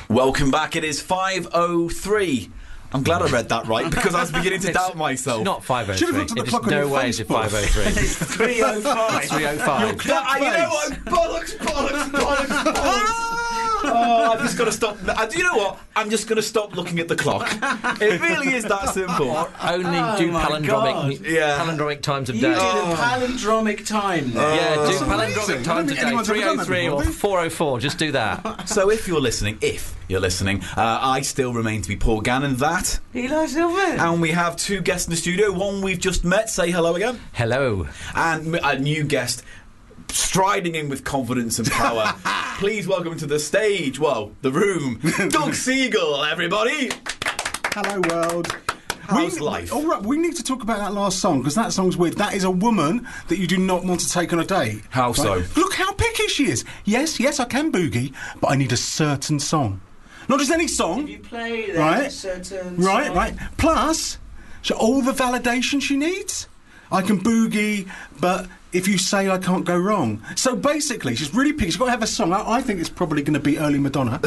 Welcome back. It is 5:03. I'm glad I read that right because I was beginning to doubt myself. It's not 5:03. Should have looked at the clock on no your way is it 5:03. It's 3:05. 3:05. You know what? Bollocks. Oh, I've just got to stop. You know what? I'm just going to stop looking at the clock. It really is that simple. Only do palindromic times of You day. did a palindromic time there. Yeah, do That's palindromic amazing. times of I don't day. think anyone's ever done that 3:03 or before, 4:04. Just do that. So if you're listening, I still remain to be Paul Gannon, that. Eli Silver. And we have two guests in the studio. One we've just met. Say hello again. Hello. And a new guest striding in with confidence and power. Please welcome to the stage, the room, Doug Siegel, everybody. Hello, world. How's life? All right, we need to talk about that last song because that song's weird. That is a woman that you do not want to take on a date. How so? Look how picky she is. Yes, I can boogie, but I need a certain song. Not just any song. You play that Right. certain Right, song. right. Plus, all the validation she needs. I can boogie, but if you say I can't go wrong. So basically, she's really picky. She's got to have a song. I think it's probably going to be early Madonna.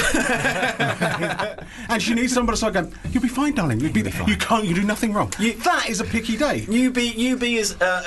And she needs somebody to go, you'll be fine, darling. You'll be fine. You do nothing wrong. That is a picky date. You be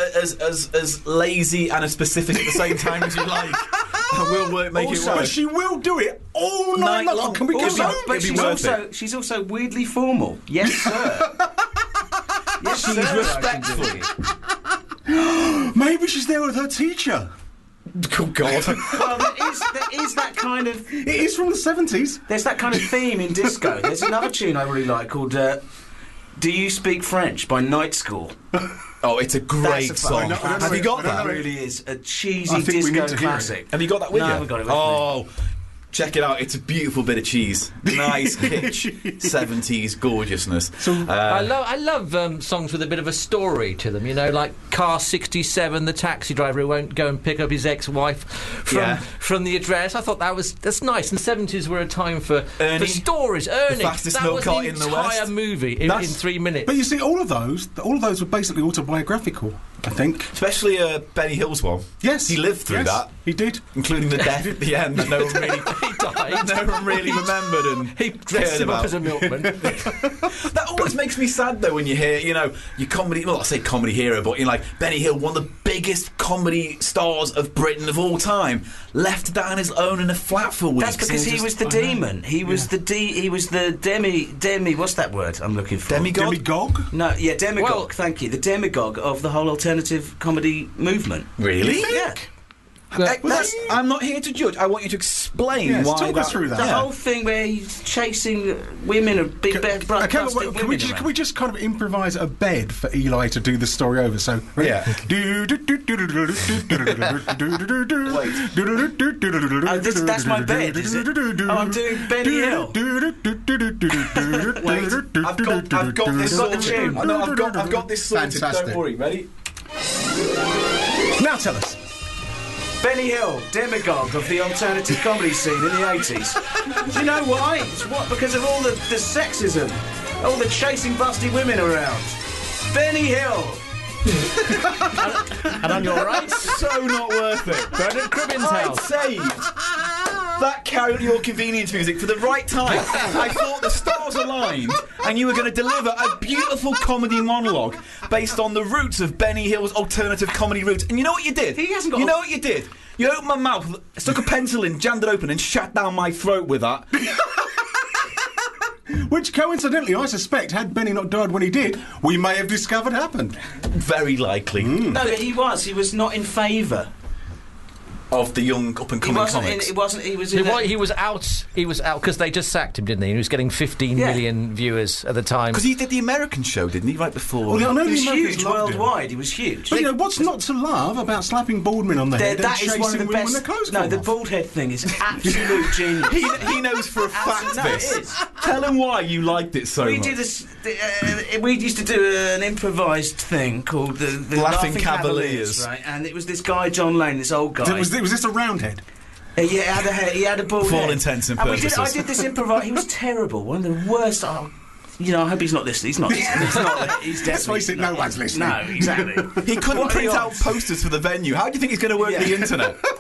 as lazy and as specific at the same time as you like. And we'll make it work. But she will do it all night long. Can we get Also, some? but she's also weirdly formal. Yes, sir. Yes, She's sir, respectful. Maybe she's there with her teacher. Oh, God. Well, there is that kind of... It is from the 70s. There's that kind of theme in disco. There's another tune I really like called Do You Speak French by Night School. Oh, it's a great song. Have you got that? It really is a cheesy I think we disco need to hear it. classic. Have you got that with No, you? I haven't got it with me. Oh, check it out. It's a beautiful bit of cheese. Nice, rich 70s gorgeousness. I love songs with a bit of a story to them, you know, like Car 67, the taxi driver who won't go and pick up his ex-wife from the address. I thought that's nice. And the 70s were a time for stories. Ernie, the fastest that milk was cart the in the entire West. movie in 3 minutes. But you see, all of those were basically autobiographical, I think. Especially Benny Hill's one. Yes. He lived through that. He did. Including the death at the end that no one really... He died. No one really remembered and He dressed him up as a milkman. That always makes me sad though when you hear, your comedy, I say comedy hero, but like Benny Hill, one of the biggest comedy stars of Britain of all time, left to die on his own in a flat for weeks. That's because he was the demon. He was the demi. What's that word I'm looking for? Demigod? Demigod? No, yeah, demagogue. Well- Thank you. The demagogue of the whole alternative comedy movement. Really? Yeah. I'm not here to judge. I want you to explain Yes, why talk us through that. The Yeah. whole thing where he's chasing women and big Okay, busted can we women just, around. can we just kind of improvise a bed for Eli to do the story over? So, ready? Yeah. That's my bed, is it? Oh, I'm doing Benny Hill. Wait, I've got this got the sorted. tune. No, I've got this sorted. Fantastic. Don't worry. Ready? Now tell us. Benny Hill, demagogue of the alternative comedy scene in the 80s. Do you know why? It's because of all the sexism, all the chasing busty women around. Benny Hill. And on your right, So not worth it. Bernard Cribbin's I'd house. saved that Carry Your Convenience music for the right time. I thought the stars aligned and you were going to deliver a beautiful comedy monologue based on the roots of Benny Hill's alternative comedy roots. And you know what you did? He hasn't got You know what you did? You opened my mouth, stuck a pencil in, jammed it open and shut down my throat with that. Which, coincidentally, I suspect, had Benny not died when he did, we may have discovered happened. Very likely. No, but he was not in favour. Of the young up-and-coming comics. He was in He was out because they just sacked him, didn't he? He was getting 15 million viewers at the time. Because he did the American show, didn't he, right before? Well, I know He was the Americans huge loved him. worldwide. He was huge. But, what's not to love about slapping baldmen on the head and That is chasing one of the women best. when their clothes No, come the off? bald head thing is absolute genius. He knows for a fact No, this. it is. Tell him why you liked it so We much. did this. We used to do an improvised thing called the Laughing Cavaliers. right? And it was this guy John Lane, this old guy. Was this a roundhead? Yeah, he had a bald For all head. intents and I purposes. did this improvised. He was terrible. One of the worst. I hope he's not listening. He's not listening. He's Let's definitely face it, not no one's listening. No, exactly. He couldn't What are print the out odds? posters for the venue. How do you think he's going to work the internet?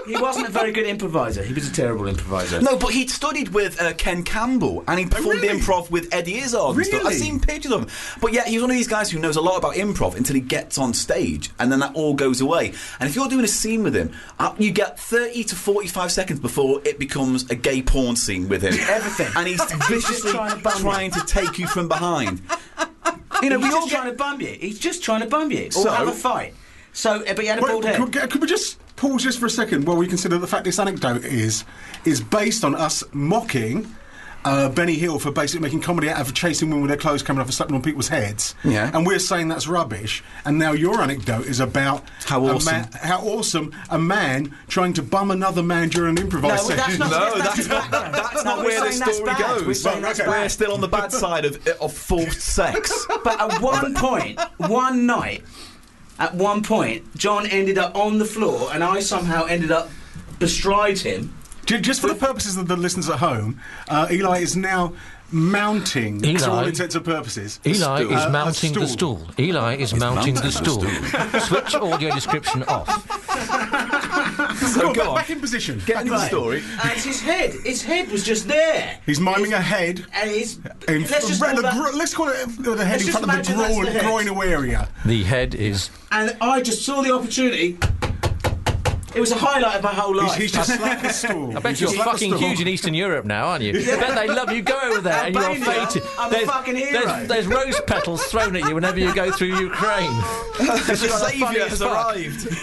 He wasn't a very good improviser. He was a terrible improviser. No, but he'd studied with Ken Campbell, and he performed really? improv with Eddie Izzard and stuff. I've Really? seen pictures of him. But yeah, he's one of these guys who knows a lot about improv until he gets on stage, and then that all goes away. And if you're doing a scene with him, you get 30 to 45 seconds before it becomes a gay porn scene with him. Everything. And he's viciously trying to take you from behind. You know, He's we all just get... trying to bum you. He's just trying to bum you. So- Or have a fight. So, but he had a bald head. Could we just pause just for a second while we consider the fact this anecdote is based on us mocking Benny Hill for basically making comedy out of chasing women with their clothes coming off and slapping on people's heads. Yeah. And we're saying that's rubbish. And now your anecdote is about How awesome. how awesome a man trying to bum another man during an improvised No, that's session. not- No, That's that's not we're where the saying that's story bad. goes. We're saying that's We're bad. still on the bad side of forced sex. But at one point, John ended up on the floor, and I somehow ended up bestride him. Just for the purposes of the listeners at home, Eli is now mounting, to all Eli. intents and purposes. Eli stool. is A mounting the stool. Eli is mounting the stool. Switch audio description off. So go on. back in position. Get into the story. And it's his head. His head was just there. He's miming a head. And he's... In Let's just call that... let's call it the head Let's in just front of the imagine that's the head. groin area. The head is. And I just saw the opportunity. It was a highlight of my whole life. He's just slapped the stool. I bet you're fucking huge in Eastern Europe now, aren't you? I bet they love you. Go over there and you're Albania, fated. I'm a fucking hero. There's rose petals thrown at you whenever you go through Ukraine. The funny saviour as has fuck. arrived.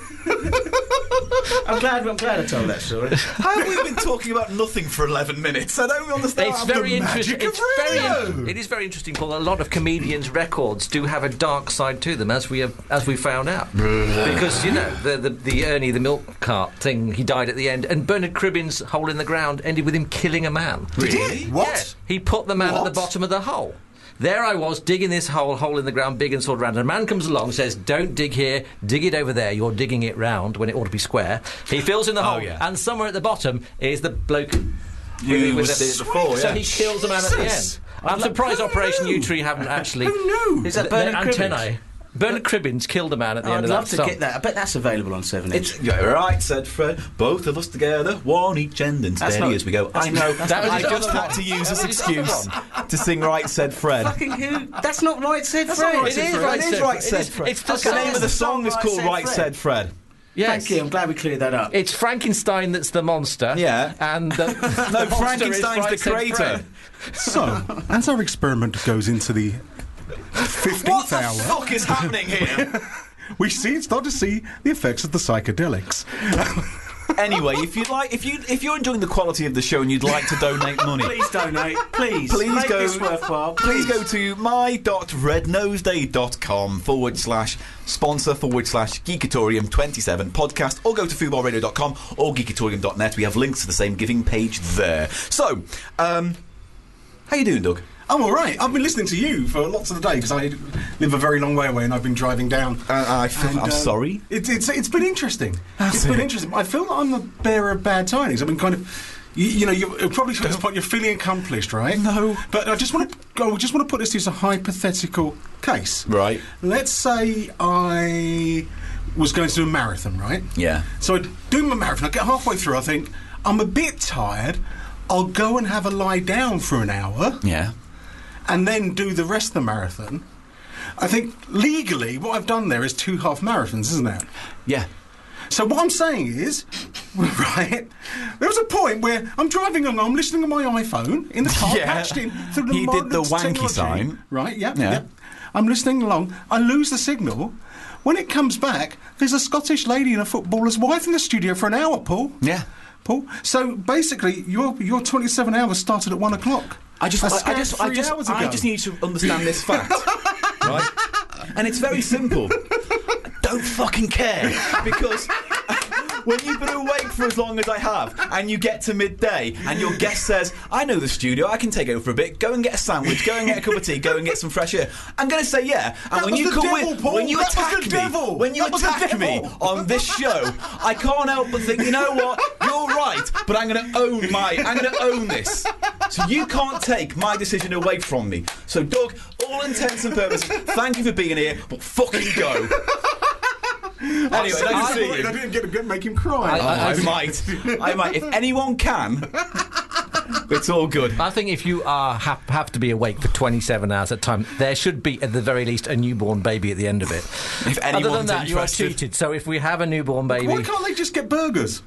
I'm glad I told that story. How have we been talking about nothing for 11 minutes? I don't understand. It's very interesting. magic of radio. It is very interesting, Paul. A lot of comedians' records do have a dark side to them, as we found out. Because you know the Ernie the milk cart thing. He died at the end, and Bernard Cribbin's Hole in the Ground ended with him killing a man. Really? What? Yeah, he put the man at the What? bottom of the hole. There I was, digging this hole in the ground, big and sort of round. And a man comes along, says, "Don't dig here, dig it over there. You're digging it round when it ought to be square." He fills in the hole, yeah. and somewhere at the bottom is the bloke You with was it before, So yeah. he kills the man at the Jesus. end. I'm surprised Operation knew? U-Tree haven't actually... Who knew? Is that Their Bernard Cribbins? antennae. Bernard Cribbins killed a man at the end I'd of love that to song. get that. I bet that's available on 7 Inch. It's yeah, right, said Fred. Both of us together, one each end and That's steady not- as we go. I know. That was I his just other had one. to use this That was his other excuse to sing right, said Fred. Fucking who? That's not right, said That's Fred. not right, It said is Fred. right, It is said right, Fred. said It is- Fred. it's the The name of the song is Right, called said Right, Fred. said Fred. Yes. Thank you. I'm glad we cleared that up. It's Frankenstein that's the monster. Yeah. And the No, monster Frankenstein's is the Right, said creator. Fred. So, as our experiment goes into the 15th What the hour, fuck is happening here? we start to see the effects of the psychedelics. Anyway, if you're enjoying the quality of the show and you'd like to donate money, Please donate. Please. Please Make go- this worthwhile. please go to my.rednoseday.com/sponsor/Geekatorium27 podcast, or go to footballradio.com or geekatorium.net. We have links to the same giving page there. So, how you doing, Doug? I'm all right. I've been listening to you for lots of the day because I live a very long way away and I've been driving down. I'm And, sorry. It's been interesting. That's It's been it. interesting. I feel that I'm the bearer of bad tidings. I've been kind of. You know, you're probably at this point you're feeling accomplished, right? No. But I just want to put this as a hypothetical case. Right. Let's say I was going to do a marathon, right? Yeah. So I do my marathon. I get halfway through. I think I'm a bit tired. I'll go and have a lie down for an hour. Yeah. And then do the rest of the marathon. I think legally what I've done there is 2 half marathons, isn't it? Yeah. So what I'm saying is, right, there was a point where I'm driving along, I'm listening to my iPhone in the car, Yeah. patched in through the He did the modern wanky technology. sign. Right, yeah, Yeah. yeah. I'm listening along, I lose the signal. When it comes back, there's a Scottish lady and a footballer's wife in the studio for an hour, Paul. Yeah. Paul. So basically, your 27 hours started at 1 o'clock. I just I need you to understand this fact, right? And it's very simple. Don't fucking care, because when you've been awake for as long as I have, and you get to midday, and your guest says, "I know the studio, I can take over for a bit. Go and get a sandwich. Go and get a cup of tea. Go and get some fresh air." I'm going to say yeah. And That when was you the come devil, with, Paul. when you That was attack the me, devil. when you That was the attack me devil. on this show, I can't help but think, you know what? You're right, but I'm going to own this. So you can't take my decision away from me. So, Doug, all intents and purposes, thank you for being here, but fucking go. Anyway, nice to see you. I didn't get to make him cry. I might. If anyone can, it's all good. I think if you have to be awake for 27 hours at a time, there should be, at the very least, a newborn baby at the end of it. If anyone's Other than that, interested, you are cheated. So if we have a newborn baby... Why can't they just get burgers?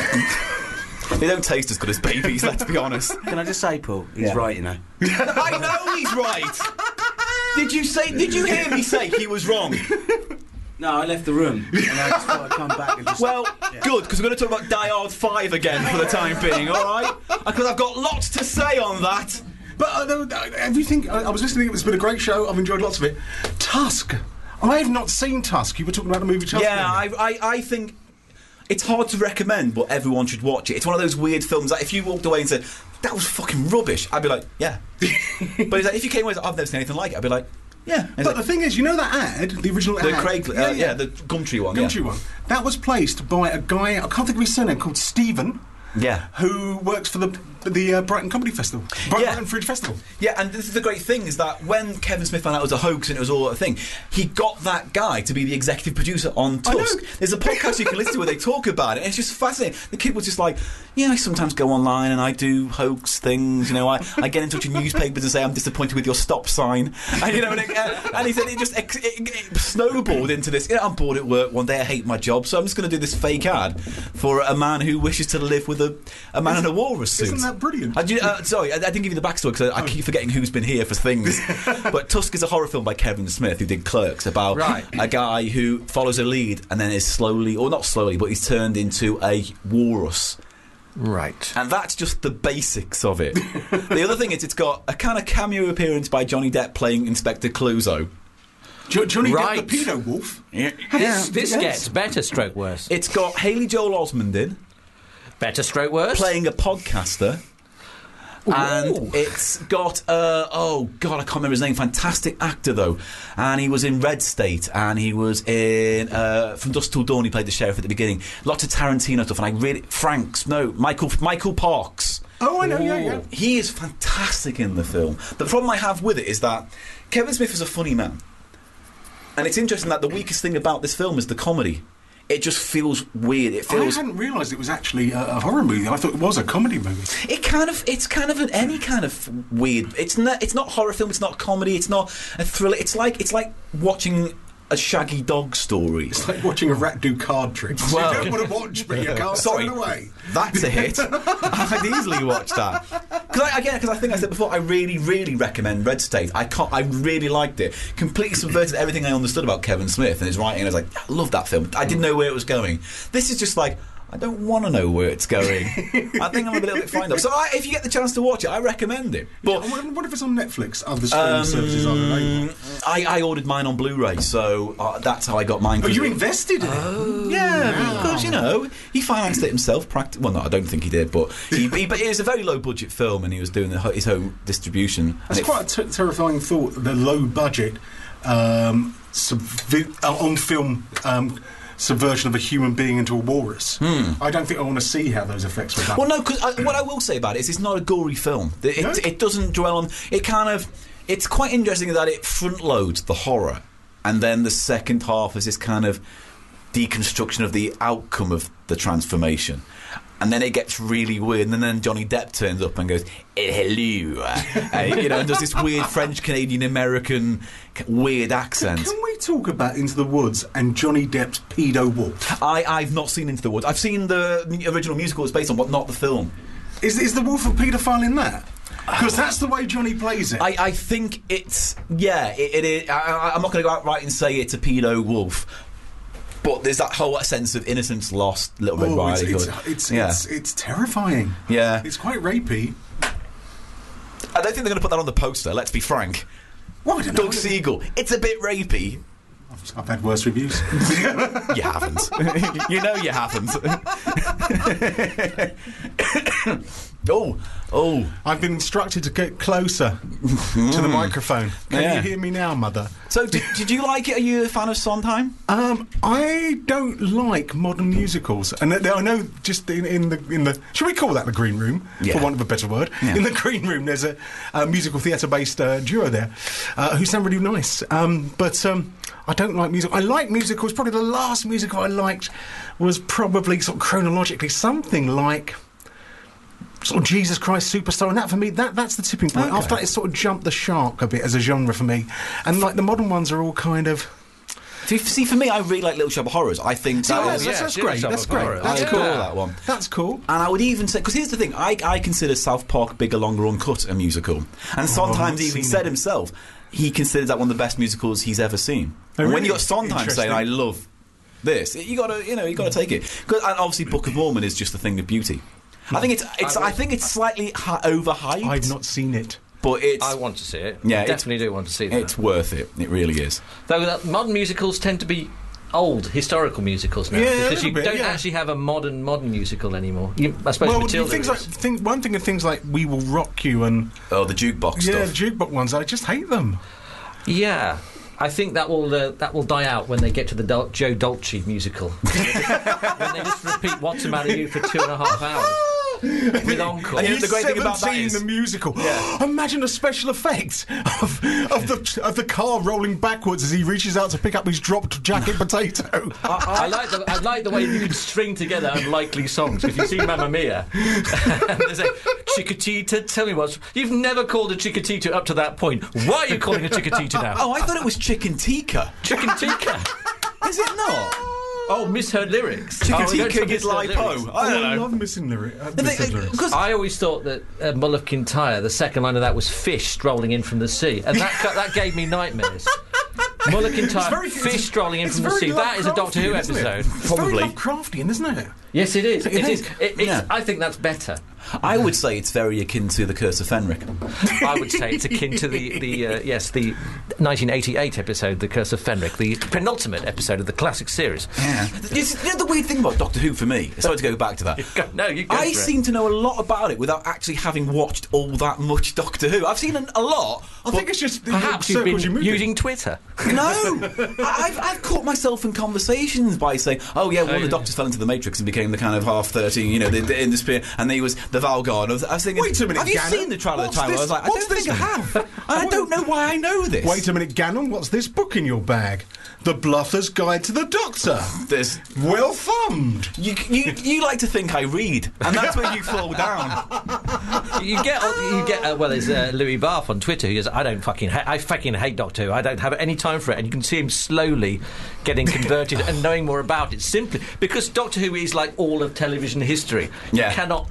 they don't taste as good as babies. Let's be honest. Can I just say, Paul? He's right, you know. I know he's right. Did you hear me say he was wrong? No, I left the room, and I just thought I'd come back and just... Well, good, because we're going to talk about Die Hard 5 again for the time being, all right? Because I've got lots to say on that. But everything... I was listening, it's been a great show, I've enjoyed lots of it. Tusk. I have not seen Tusk. You were talking about the movie Tusk. Yeah, I think... It's hard to recommend, but everyone should watch it. It's one of those weird films that if you walked away and said, that was fucking rubbish, I'd be like, yeah. But it's like, if you came away and said, I've never seen anything like it, I'd be like, yeah. But the thing is, you know that ad, the original ad? The Craig, the Gumtree one. Gumtree one. That was placed by a guy, I can't think of his surname, called Stephen. Yeah. Who works for the Brighton Comedy Festival. Brighton Fringe Festival. Yeah, and this is the great thing, is that when Kevin Smith found out it was a hoax and it was all a thing, he got that guy to be the executive producer on Tusk. There's a podcast you can listen to where they talk about it, and it's just fascinating. The kid was just like, yeah, I sometimes go online and I do hoax things, you know, I get in touch with newspapers and say I'm disappointed with your stop sign. And, you know, and he said it just it snowballed into this, I'm bored at work, one day I hate my job, so I'm just going to do this fake ad for a man who wishes to live with a man in a walrus suit. Isn't that brilliant? Sorry, I didn't give you the backstory because I keep forgetting who's been here for things. But Tusk is a horror film by Kevin Smith, who did Clerks, about a guy who follows a lead and then is slowly, or not slowly, but he's turned into a walrus. Right. And that's just the basics of it. The other thing is it's got a kind of cameo appearance by Johnny Depp playing Inspector Clouseau. Johnny Depp, the pedo wolf? Yeah. This gets better, stroke worse. It's got Haley Joel Osment in. Better, stroke worse. Playing a podcaster. And it's got, I can't remember his name, fantastic actor though, and he was in Red State, and he was in From Dusk Till Dawn, he played the sheriff at the beginning, lots of Tarantino stuff, and Michael Parks. Oh, I know, yeah. He is fantastic in the film. The problem I have with it is that Kevin Smith is a funny man, and it's interesting that the weakest thing about this film is the comedy. It just feels weird. I hadn't realised it was actually a horror movie. I thought it was a comedy movie. It's kind of any kind of weird. It's not horror film. It's not comedy. It's not a thriller. It's like watching a Shaggy Dog story. It's like watching a rat do card tricks. Well, you don't want to watch, but you can't turn away. That's a hit. I'd easily watch that. Because I think I said before, I really, really recommend Red State. I really liked it. Completely subverted everything I understood about Kevin Smith and his writing. I was like, I love that film. I didn't know where it was going. This is just like, I don't want to know where it's going. I think I'm a little bit fine though. So if you get the chance to watch it, I recommend it. But what if it's on Netflix? Other streaming services are available. I ordered mine on Blu-ray, so that's how I got mine. Oh, you invested in it? Oh, yeah, because he financed it himself. Well, no, I don't think he did, but but it was a very low-budget film, and he was doing his own distribution. That's quite a terrifying thought. The low-budget on film. Subversion of a human being into a walrus. I don't think I want to see how those effects were done. Well, no, because what I will say about it is it's not a gory film. It doesn't dwell on... It's quite interesting that it front-loads the horror, and then the second half is this kind of deconstruction of the outcome of the transformation. And then it gets really weird, and then Johnny Depp turns up and goes, hello, and does this weird French, Canadian, American weird accent. Can we talk about Into the Woods and Johnny Depp's pedo wolf? I've not seen Into the Woods. I've seen the original musical it's based on, but not the film. Is the wolf a paedophile in that? Because that's the way Johnny plays it. I think it's... Yeah, it is. I'm not going to go out right and say it's a pedo wolf. But there's that whole sense of innocence lost, Little Red Riding Hood. It's terrifying. Yeah. It's quite rapey. I don't think they're going to put that on the poster, let's be frank. Well, I don't know. Doug Siegel, it's a bit rapey. I've had worse reviews. You haven't. You know you haven't. Oh. I've been instructed to get closer to the microphone. Can you hear me now, Mother? So, did you like it? Are you a fan of Sondheim? I don't like modern musicals, and I know just in the should we call that the green room, for want of a better word? Yeah. In the green room, there's a musical theatre based duo there who sound really nice. But I don't like music. I like musicals. Probably the last musical I liked was probably sort of chronologically something like sort of Jesus Christ Superstar, and that for me, that's the tipping point. Okay. After that, it sort of jumped the shark a bit as a genre for me. And like the modern ones are all kind of. See, for me, I really like Little Shop of Horrors. I think that's yeah, great. That's great. Horrors. That's I cool. adore that one. That's cool. And I would even say, because here's the thing, I consider South Park Bigger, Longer, Uncut a musical. And Sondheim's even seen said it. himself, he considers that one of the best musicals he's ever seen. Oh, And when really? you got Sondheim saying, Interesting. I love this, you got to take it. 'Cause, and obviously Book of Mormon is just a thing of beauty. I think it's slightly overhyped. I've not seen it. But it's... I want to see it. Yeah, I definitely do want to see that. It's worth it. It really is. Though modern musicals tend to be old historical musicals now, Yeah, a because little you bit, don't yeah. actually have a modern musical anymore. I suppose Well, Matilda things is. like one thing of things like We Will Rock You and Oh, the jukebox yeah, stuff. the jukebox ones. I just hate them. Yeah. I think that will die out when they get to the Joe Dolce musical. When they just repeat What's the Matter with You for 2.5 hours. With encore. And you know, the great thing about that 17, is- the musical. Yeah. Imagine the special effects of the car rolling backwards as he reaches out to pick up his dropped jacket potato. I like the way you can string together unlikely songs. If you see Mamma Mia, and they say Chiquitita, tell me what's. You've never called a Chiquitita up to that point. Why are you calling a Chiquitita now? Oh, I thought it was Chicken Tikka. Chicken Tikka. Is it not? Oh, misheard lyrics. Chicken Oh, we don't Tikka say is misheard lyrics. lipo. I don't I know. love missing lyrics. Because I always thought that Mull of Kintyre, the second line of that was fish strolling in from the sea, and that gave me nightmares. Mull of Kintyre, fish strolling in from the sea. That is a Doctor Who episode. It's Probably. very Lovecraftian, isn't it? Yes, it is. It It is. is. It's, Yeah. I think that's better. I would say it's very akin to The Curse of Fenric. I would say it's akin to the 1988 episode, The Curse of Fenric, the penultimate episode of the classic series. Yeah. You know the weird thing about Doctor Who for me? Sorry to go back to that. No, you go I for it. seem to know a lot about it without actually having watched all that much Doctor Who. I've seen a lot. I think it's just Perhaps the you've been circles you move in. using Twitter. No, I've caught myself in conversations by saying, "Oh yeah, one of the doctors fell into the Matrix and became the kind of half-13, you know, in the spear, and he was the Valgard." I was thinking, Wait a minute, have you Gannon, seen the Trial of the what's Time? I this- was like, I what's don't think this? I have. And I don't know why I know this. Wait a minute, Gannon, what's this book in your bag? The Bluffer's Guide to the Doctor. There's Well thumbed. you like to think I read, and that's where you fall down. You get well, there's Louis Barth on Twitter who says, I fucking hate Doctor Who. I don't have any time for it. And you can see him slowly getting converted and knowing more about it, simply because Doctor Who is like all of television history. Yeah. You cannot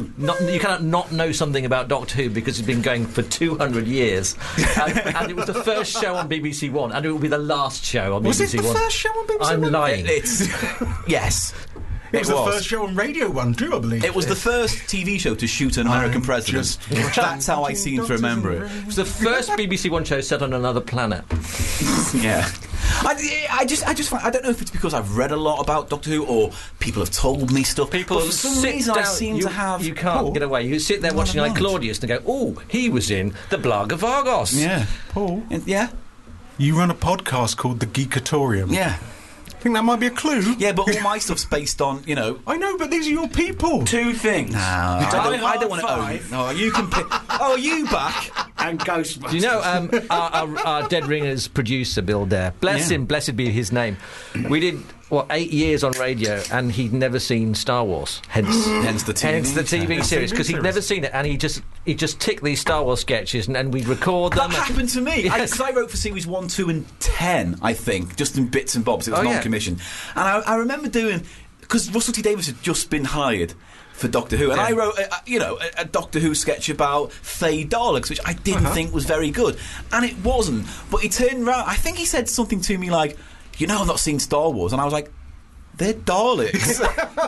not know something about Doctor Who because it's been going for 200 years. And it was the first show on BBC One, and it will be the last show on Was BBC it the One. first show on BBC I'm One? lying. It's yes. It was the first show on Radio 1 too, I believe. It was the first TV show to shoot an American president. just That's how I seem to remember it. It was the first BBC One show set on another planet. Yeah. I just find, I don't know if it's because I've read a lot about Doctor Who or people have told me stuff. But for some sit reason down, I seem to have. You can't get away. You sit there watching like Claudius and go, "Oh, he was in the Blag of Argos." Yeah. Paul, Yeah. you run a podcast called The Geekatorium. Yeah. Think that might be a clue? Yeah, but all my stuff's based on, you know. I know, but these are your people. Two things. I don't want to own. Five. No, you can pick. Oh, are you back? And Ghostbusters. Do you know our Dead Ringers producer Bill Dare? Bless him, blessed be his name. We did 8 years on radio, and he'd never seen Star Wars. Hence the TV. Hence the TV series, because he'd never seen it, and he just ticked these Star Wars sketches, and we'd record them. That happened to me. Yes. Because I wrote for series 1, 2 and 10, I think, just in bits and bobs. It was Oh, yeah. non-commissioned. And I remember doing... Because Russell T Davies had just been hired for Doctor Who, and I wrote, a Doctor Who sketch about Faye Daleks, which I didn't think was very good. And it wasn't. But he turned around... I think he said something to me like, I've not seen Star Wars. And I was like... They're Daleks.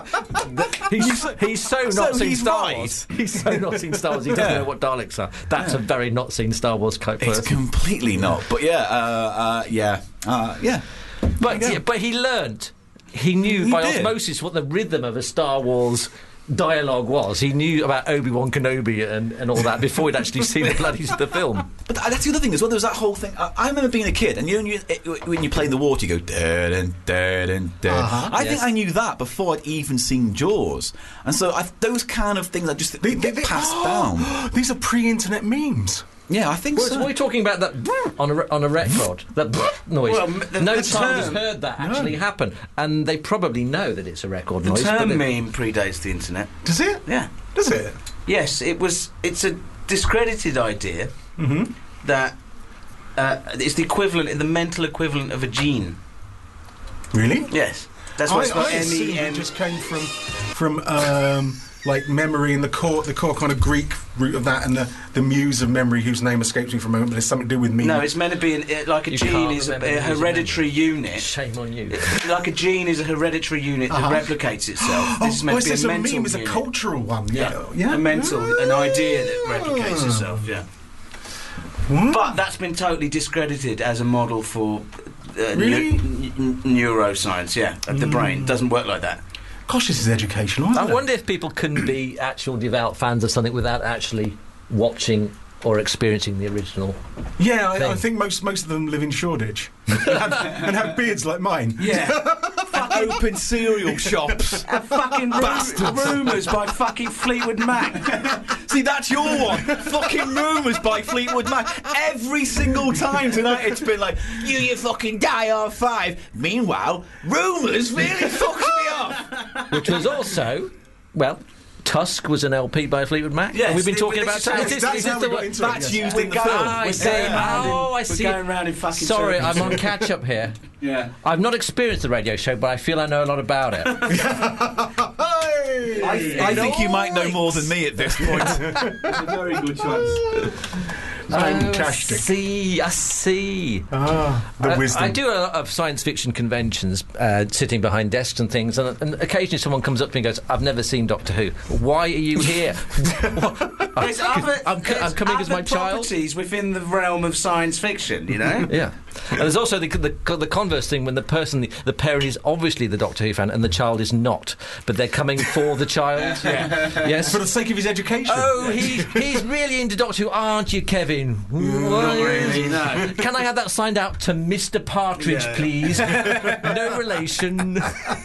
He's so not seen he's Star right. Wars. He's so not seen Star Wars. He doesn't know what Daleks are. That's a very not seen Star Wars type It's person. completely not. But yeah. But he learnt. He knew He by did. osmosis what the rhythm of a Star Wars dialogue was. He knew about Obi-Wan Kenobi and all that before he'd actually seen the film. But that's the other thing as well. There was that whole thing. I remember being a kid, and when you play in the water, you go dun and dun and dun. I think I knew that before I'd even seen Jaws, and so those kind of things I just get passed down. These are pre-internet memes. Yeah, I think What so. are we talking about? That on a record, that noise. Well, no the child has term- heard that actually happen, and they probably know that it's a record The noise. term but meme predates the internet. Does it? Yeah. Does it? Yes, it's a discredited idea Mm-hmm. that it's the mental equivalent of a gene. Really? Yes. That's what it's got I assumed it MEM. just came from like memory and the core kind of Greek root of that, and the muse of memory whose name escapes me for a moment, but it's something to do with me. No, it's meant to be like a You gene can't is a remember who's hereditary unit. Shame on you. Like a gene is a hereditary unit that replicates itself. This is meant to be a mental meme is a unit. cultural one. Yeah, Yeah. an idea that replicates itself. Yeah, but that's been totally discredited as a model for Really? neuroscience. Yeah, of the brain doesn't work like that. Gosh, this is educational. Isn't I it? wonder if people can be actual devout fans of something without actually watching or experiencing the original. Yeah, I thing. think most of them live in Shoreditch and have beards like mine. Yeah, Open cereal shops. fucking rumours by fucking Fleetwood Mac. See, that's your one. Fucking rumours by Fleetwood Mac. Every single time tonight it's been like, you fucking Die Hard 5. Meanwhile, rumours really fucked me up. Which was also, well, Tusk was an LP by Fleetwood Mac. Yes, We've been it- talking it- about that's- Tusk. that's how we got into it, That's yes. used in the film. I see. I see. We're going round in fucking Sorry, circles. I'm on catch up here. Yeah. I've not experienced the radio show, but I feel I know a lot about it. Hey! I think you might know more than me at this point. It's a very good choice. Fantastic. I see. The wisdom. I do a lot of science fiction conventions, sitting behind desks and things, and occasionally someone comes up to me and goes, "I've never seen Doctor Who. Why are you here?" There's other, I'm coming as my child. properties within the realm of science fiction, you know? Yeah, and there's also the converse thing when the parent is obviously the Doctor Who fan and the child is not, but they're coming for the child. Yes. For the sake of his education. Oh, he's really into Doctor Who, aren't you, Kevin? Not really, no. Can I have that signed out to Mr. Partridge, Yeah. please? No relation.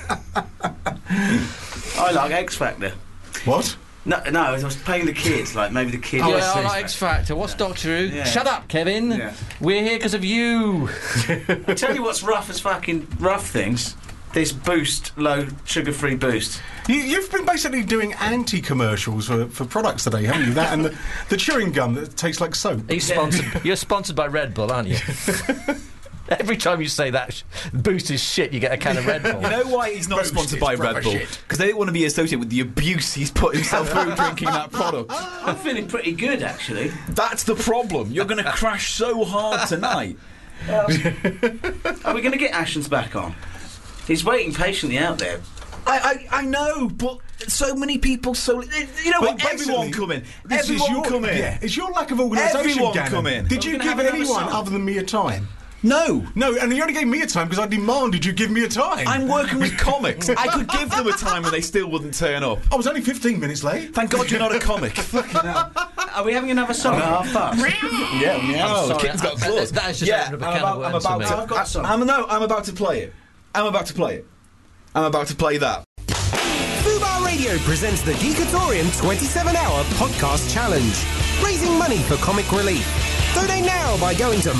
I like X Factor. What? No, I was playing the kids, like maybe the kids. Oh, I Yeah, see. I like X Factor. What's Doctor Who? Yeah. Shut up, Kevin. Yeah. We're here because of you. I tell you what's rough as fucking rough things. This Boost, low sugar-free Boost. You've been basically doing anti-commercials for products today, haven't you? That and the chewing gum that tastes like soap. He's sponsored. You're sponsored by Red Bull, aren't you? Every time you say that, Boost is shit, you get a can of Red Bull. You know why he's not Boost sponsored is by proper Red Bull? shit. Because they didn't want to be associated with the abuse he's put himself through drinking that product. I'm feeling pretty good, actually. That's the problem. You're going to crash so hard tonight. Are we going to get Ashens back on? He's waiting patiently out there. I know, but so many people, you know what? Everyone come in. Everyone come in. Yeah, it's your lack of organisation, Everyone Gannon. come in. Did Are we you gonna give have another anyone song? other than me a time? No. No, and you only gave me a time because I demanded you give me a time. I'm working with comics. I could give them a time and they still wouldn't turn up. I was only 15 minutes late. Thank God you're not a comic. Are we having another song at half past? Yeah, meow. The sorry, kitten's got claws. that is just opened up a can of worms for me. I've got a song. I'm about to play it. I'm about to play that. Fubar Radio presents the Geekatorium 27-hour podcast challenge, raising money for comic relief. Donate now by going to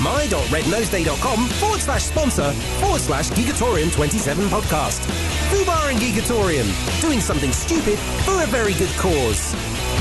my.rednose.com/sponsor/Geekatorium27 podcast. Fubar and Geekatorium, doing something stupid for a very good cause.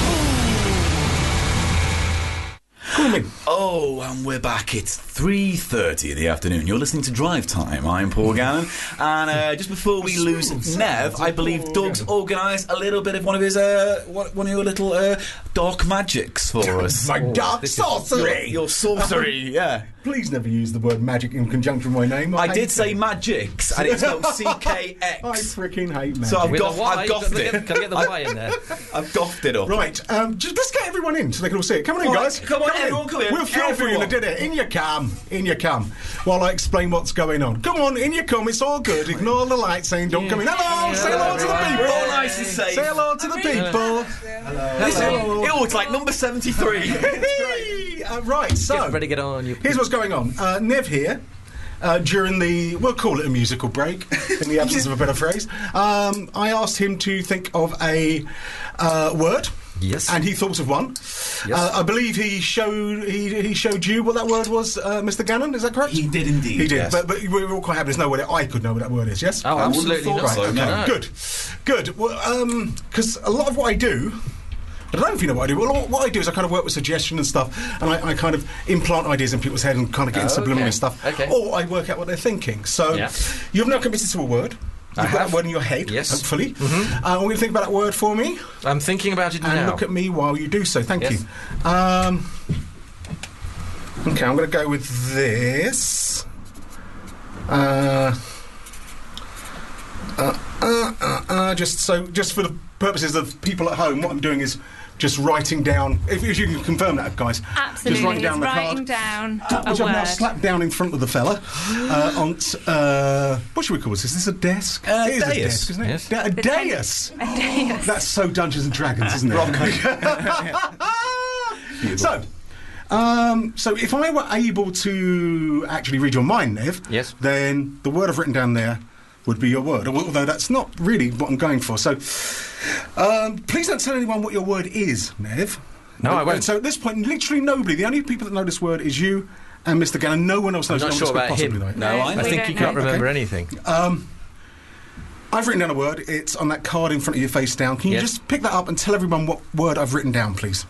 Oh, and we're back. It's 3:30 in the afternoon. You're listening to Drive Time. I'm Paul Gannon. And just before we lose Nev, I believe Doug's organised a little bit of one of his one of your little dark magics for us. My dark sorcery! Your sorcery, yeah. Please never use the word magic in conjunction with my name. I hate did say it. magics, and it's spelled I CKX. freaking hate magic. So I've With a Y, I've goffed can I it. get the Y in there? I've goffed it up. Right, just let's get everyone in so they can all see it. Come on in, All right, guys. come on, everyone come in. We'll film for you in a Everyone. dinner. In you come. In you come. While I explain what's going on. Come on, in you come. It's all good. Ignore the light saying don't come in. Hello, say hello to the people. We're all nice and safe. Say hello to the people. Listen, it's like number 73. Right, so Get ready to get on. here's what's going on. Nev here. During the, we'll call it a musical break, in the absence of a better phrase, I asked him to think of a word Yes. And he thought of one. Yes. I believe he showed you what that word was, Mr. Gannon. Is that correct? He did indeed. He did. yes. But we were all quite happy to know what I could know what that word is. Yes. Oh, absolutely wouldn't not. have thought Right, so, okay. no. Good. Well, because a lot of what I do. I don't know if you know what I do. Well, what I do is I kind of work with suggestion and stuff, and I kind of implant ideas in people's head and kind of get in subliminal okay. stuff. Okay. Or I work out what they're thinking. So Yeah. you've now committed to a word. You've got have. that word in your head, Yes. hopefully. Mm-hmm. I want you to think about that word for me I'm thinking about it and now. look at me while you do so. Thank Yes. you. Okay, I'm going to go with this. Just for the purposes of people at home, what I'm doing is just writing down. If you can confirm that, guys. Absolutely. Just writing down the writing card. down Which a I've now word. slapped down in front of the fella. What should we call this? Is this a desk? It is a dais. desk, isn't it? Yes. A dais. A dais. That's so Dungeons and Dragons, isn't it? So if I were able to actually read your mind, Nev, Yes. then the word I've written down there would be your word, although that's not really what I'm going for. So please don't tell anyone what your word is, Nev. No, I won't. So at this point, literally nobody, the only people that know this word is you and Mr. Gannon. No one else I'm knows not what sure this could about possibly him. know. No, I I We think don't you can't know. remember anything. I've written down a word. It's on that card in front of you, face down. Can you Yes. just pick that up and tell everyone what word I've written down, please?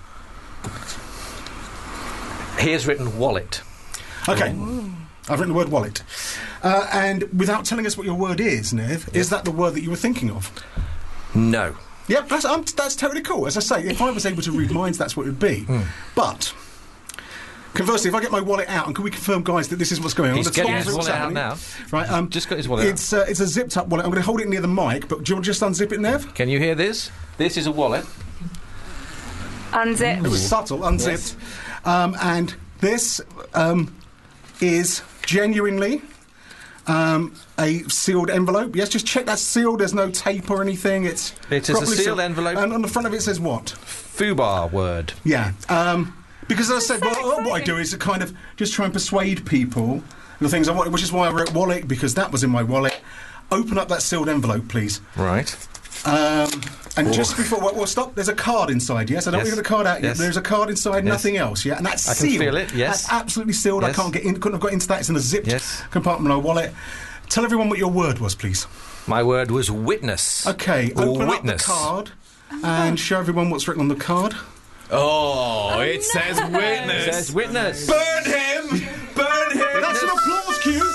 He has written wallet. Okay. I've written the word wallet. And without telling us what your word is, Nev, is that the word that you were thinking of? No. Yep, that's totally cool. As I say, if I was able to read minds, that's what it would be. But, conversely, if I get my wallet out, and can we confirm, guys, that this is what's going on? He's The getting top his zip's wallet out happening. now. Right, Just got his wallet it's a zipped up wallet. I'm going to hold it near the mic, but do you want to just unzip it, Nev? Can you hear this? This is a wallet. Unzip. It was subtle, unzipped. And this is genuinely a sealed envelope. Yes, just check that's sealed. There's no tape or anything. It is a properly sealed envelope. And on the front of it says what? Fubar word. Yeah. Because as I said, what I do is to kind of just try and persuade people the things I want, which is why I wrote wallet, because that was in my wallet. Open up that sealed envelope, please. Right. And just before, well, stop. There's a card inside. Yes, I don't Yes. want to get the card out yet. Yes. There's a card inside, Yes. nothing else. Yeah, and that's I can sealed. feel it, yes. That's absolutely sealed. Yes. I can't get in. Couldn't have got into that. It's in a zipped Yes. compartment of my wallet. Tell everyone what your word was, please. My word was witness. Okay, Or open witness. up the card and show everyone what's written on the card. Oh, it says It witness. says witness. Burn him! Burn him! That's an applause cue.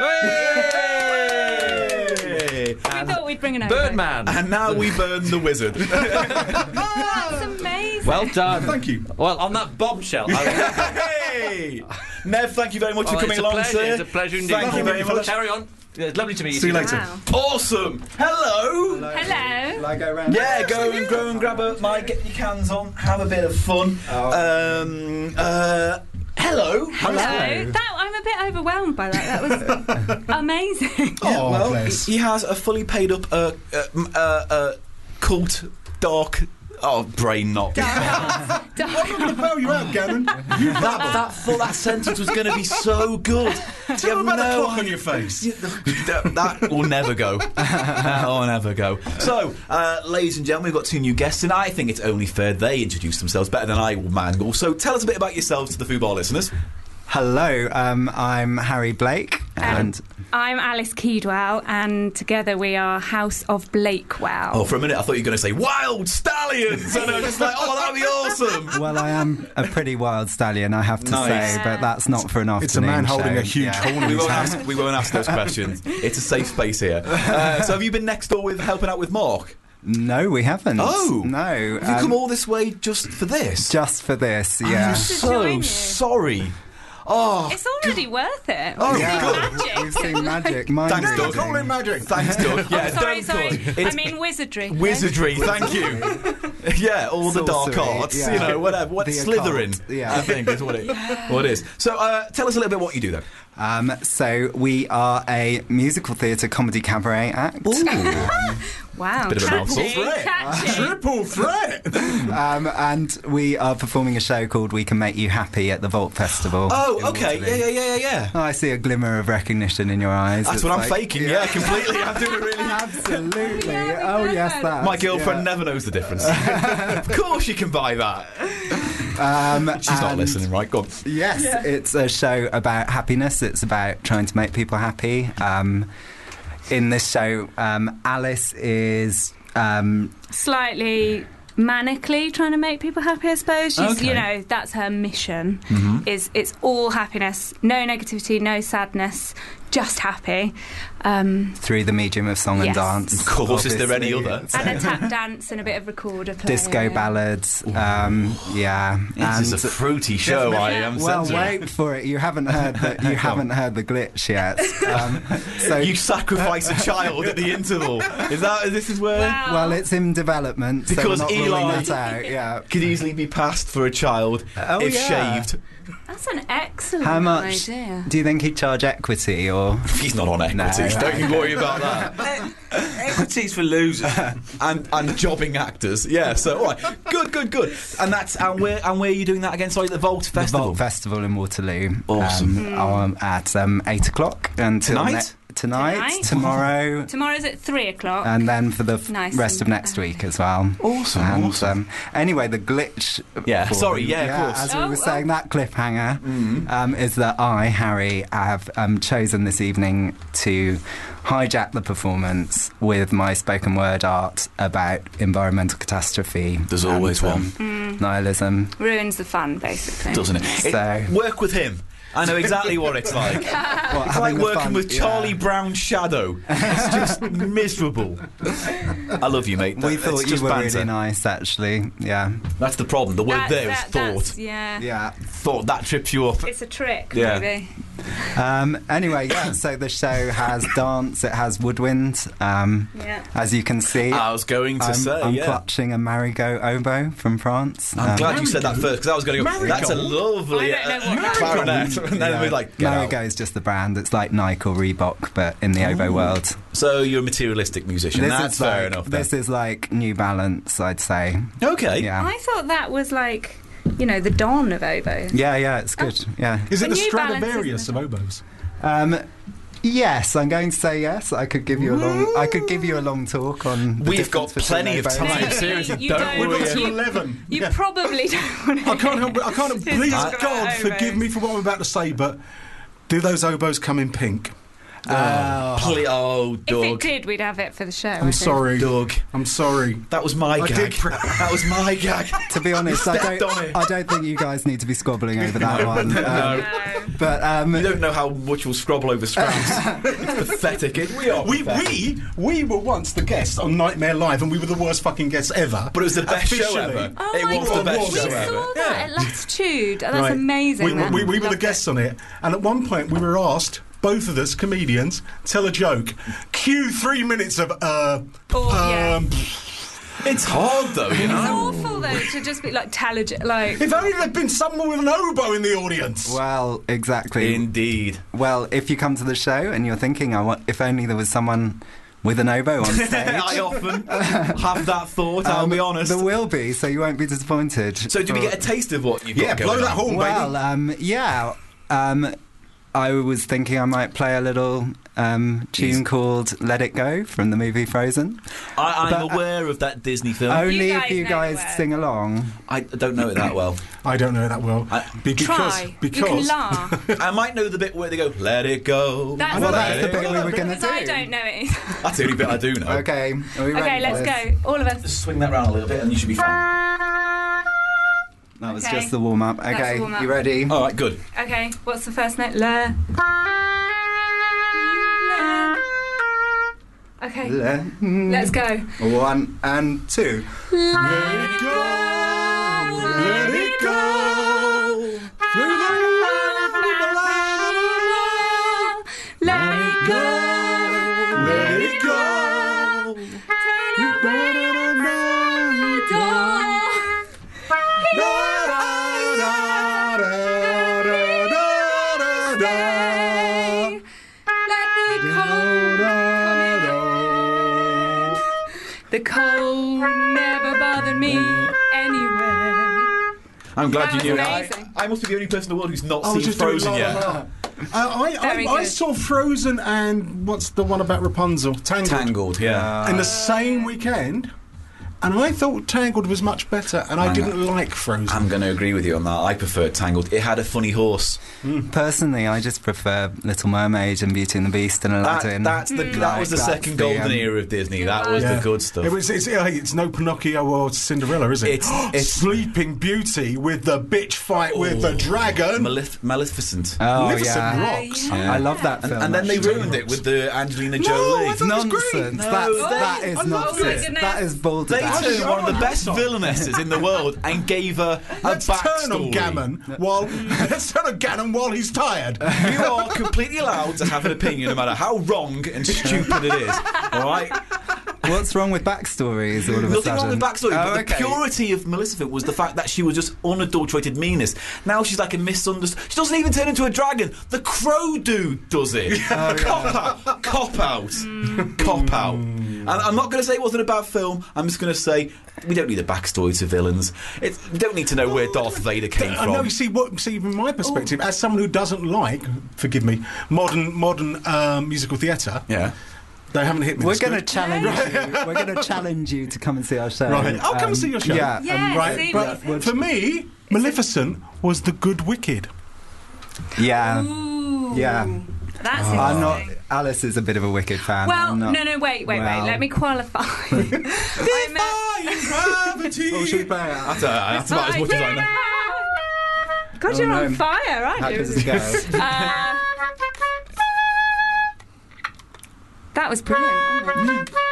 Hey! We thought we'd bring an over. Birdman. And now we burn the wizard. That's amazing. Well done. Thank you. Well, on that bombshell. Hey! Nev, thank you very much for coming it's a along, pleasure. sir. It's a pleasure indeed. Thank you very much. Carry on. It's lovely to meet you. See you later. Wow. Awesome! Hello! Hello. I go round. Yeah, go and grab a mic, get your cans on, have a bit of fun. Hello. Hello. I'm a bit overwhelmed by that. That was amazing. Oh, Well, bless. he has a fully paid up cult dark. Oh, brain knock. I'm not going to bail you out, Gannon. that sentence was going to be so good. Tell them about the clock on your face. That will never go. That will never go. So, ladies and gentlemen, we've got two new guests, and I think it's only fair they introduce themselves better than I will mangle. So, tell us a bit about yourselves to the Fubar listeners. Hello, I'm Harry Blake, and I'm Alice Keedwell, and together we are House of Blakewell. Oh, for a minute I thought you were going to say Wild Stallions, and I was just like, oh, that'd be awesome. well, I am a pretty wild stallion, I have to Nice. say, but that's not for an afternoon It's a man holding show. a huge Yeah. horn in We his won't hand. ask those questions. It's a safe space here. So, have you been next door with helping out with Mark? No, we haven't. Oh, no. Have you come all this way just for this? just for this, yeah. I'm To so join you. sorry. Oh, It's already worth it. Oh, We've yeah. seen Good. magic. We've seen magic. Mind Thanks, Doug. reading. Call him magic. thanks, Doug. Yeah, Sorry. It's I mean wizardry. wizardry. Thank you. Yeah, all the dark Sorcery, arts. yeah. Whatever. What The Slytherin? occult, yeah. I think is what it is. So, tell us a little bit what you do then. So we are a musical theatre comedy cabaret act. Wow. Bit of a mouthful. Triple threat! And we are performing a show called We Can Make You Happy at the Vault Festival. Oh, in okay. Waterloo. Yeah. Oh, I see a glimmer of recognition in your eyes. That's It's what I'm like- faking. Yeah, completely. I'm doing it really. Absolutely. Yeah, Oh, we yes, know. that. My girlfriend never knows the difference. Of course you can buy that. She's not listening, right? Go on. Yes, it's a show about happiness. It's about trying to make people happy. In this show, Alice is... Slightly manically trying to make people happy, I suppose. She's, Okay. you know, that's her mission. Is it's all happiness, no negativity, no sadness, just happy. through the medium of song and Yes. dance. Of course, is there any obviously. other? And a tap dance and a bit of recorder playing. Disco ballads, yeah. This is a fruity show. I am Well, sensing. wait for it. You haven't heard the heard the glitch yet. So You sacrifice a child at the interval. This is where Wow. well, it's in development. So Because we're not ruling Eli- that out. Yeah. could easily be passed for a child if yeah. shaved. That's an excellent How much idea. do you think he'd charge equity or? He's not on equity. Don't you worry about that. Equities for losers. and jobbing actors. Yeah. So all right. Good. And where are you doing that again? Sorry, the Vault The Festival. Vault Festival in Waterloo. Awesome. At 8 o'clock until Tonight? Tonight, tomorrow, Tomorrow's at 3:00. and then for the Nice rest of and next week as well. Awesome, And, awesome. Anyway, the glitch. Yeah, for sorry, them, yeah, of course. As we Oh, were saying, that cliffhanger Mm-hmm. is that I, Harry, have chosen this evening to hijack the performance with my spoken word art about environmental catastrophe. There's always and, nihilism. Ruins the fun, basically. Doesn't it? So- Work with him. I know exactly what it's like. It's like having the working fun- with Charlie Brown's shadow. It's just miserable. I love you, mate. We It's thought you just were banter. really nice, actually. Yeah. That's the problem. The word there is that's- thought. Yeah. Yeah. Thought that trips you up. It's a trick, Yeah. maybe. Anyway, yeah, so the show has dance, it has woodwind. Yeah. As you can see, I was going to say, I'm yeah. clutching a marigot oboe from France. I'm glad you said that first because I was going to go. That's a lovely I don't know what clarinet, and then we're like, get out. Marigot is just the brand. It's like Nike or Reebok, but in the oboe world. So you're a materialistic musician. That's fair enough. Then. This is like New Balance, I'd say. Okay. Yeah. I thought that was like, you know, the dawn of oboes. Yeah, it's good. Yeah. Is it But the New Balance Stradivarius isn't of oboes? Yes, I'm going to say yes. I could give you a long talk on. The We've got difference between plenty of oboes. time. No, Seriously, you don't don't. We've worry. got You- till 11. You Yeah. probably don't want to. I can't help it. Please, talk about God, oboes. forgive me for what I'm about to say, but do those oboes come in pink? Oh, If it Doug. did, we'd have it for the show. I I'm think. sorry. Doug. I'm sorry. That was my I gag. did pr- That was my gag. To be honest, You stepped on it. I don't think you guys need to be squabbling over that one. No. No. But You don't know how much we'll scrabble over scraps. It's pathetic. We are pathetic. We were once the guests on Nightmare Live, and we were the worst fucking guests ever. But it was the best show Officially. ever. Oh it my was God. the best We show We ever. saw that at Latitude. That's Right. amazing. We were the Loved guests it. on it, and at one point we were asked, both of us comedians, tell a joke. Cue 3 minutes of yeah. It's hard though, you It's know. awful though to just be like like. If only there'd been someone with an oboe in the audience. well, exactly. Indeed. Well, if you come to the show and you're thinking, if only there was someone with an oboe on stage. I often have that thought. I'll be honest. There will be, so you won't be disappointed. So, do we get a taste of what you've Yeah, got going blow that on? horn, baby. Well, I was thinking I might play a little tune called "Let It Go" from the movie Frozen. I'm But, aware of that Disney film. Only You if guys you know guys the words. sing along. I don't know it that well. I don't know that well. Try. You can laugh. I might know the bit where they go, "Let it go." That's Well, the that's bit. the bit we were going to Because do. I don't know it. That's the only bit I do know. Okay, are we ready Okay, for let's this? go. All of us. Just swing that round a little bit and you should be fine. That was Okay. just the warm up. That's Okay, the warm-up. you ready? All right, good. Okay, what's the first note? La. Okay, let's go. 1 and 2. Let it go. Let it go. Through the Let it go. Let it go. The cold never bothered me anyway. I'm glad you knew That was it. amazing. I must be the only person in the world who's not I was seen just doing Frozen La La yet. La. I Very saw Frozen and what's the one about Rapunzel? Tangled, yeah. In the same weekend, and I thought Tangled was much better, and I didn't like Frozen. I'm going to agree with you on that. I preferred Tangled. It had a funny horse. Personally, I just prefer Little Mermaid and Beauty and the Beast and Aladdin. That was the second golden era of Disney. That was the good stuff. It's no Pinocchio or Cinderella, is it? It's Sleeping Beauty with the bitch fight with the dragon. Maleficent. Oh, Maleficent yeah. rocks. Yeah. I love that film. And then they actually. ruined it with the Angelina No, Jolie. I thought it was great. Nonsense. No, That is I love nonsense. it. That is They balderdash. took one of the best not. villainesses in the world and gave her a Let's turn backstory. on Gammon while he's tired. You are completely allowed to have an opinion no matter how wrong and stupid it is. All right? What's wrong with backstories all of a Nothing sudden? wrong with backstory, Oh, but okay. the purity of Maleficent was the fact that she was just unadulterated meanness. Now she's like a misunderstood. She doesn't even turn into a dragon. The Crow dude does it. Cop out. Cop out. Cop out. And I'm not going to say it wasn't a bad film. I'm just going to say we don't need a backstory to villains. We don't need to know where Darth Vader came I from. know. See, from my perspective, as someone who doesn't like, forgive me, modern musical theatre, Yeah. they haven't hit me. We're this going to good. challenge you. We're going to challenge you to come and see our show. Right, I'll come and see your show. Yeah, Yeah, Right, see, but we've- for me, Maleficent was the good wicked. yeah, Ooh. yeah. That's I'm not. interesting. Alice is a bit of a wicked fan. Well, I'm not, no, wait. well. Let me qualify. Gravity. Oh, should we play it? That's about as much as I know. God, Oh, you're no. on fire, aren't How you? does it go? That was brilliant, wasn't it?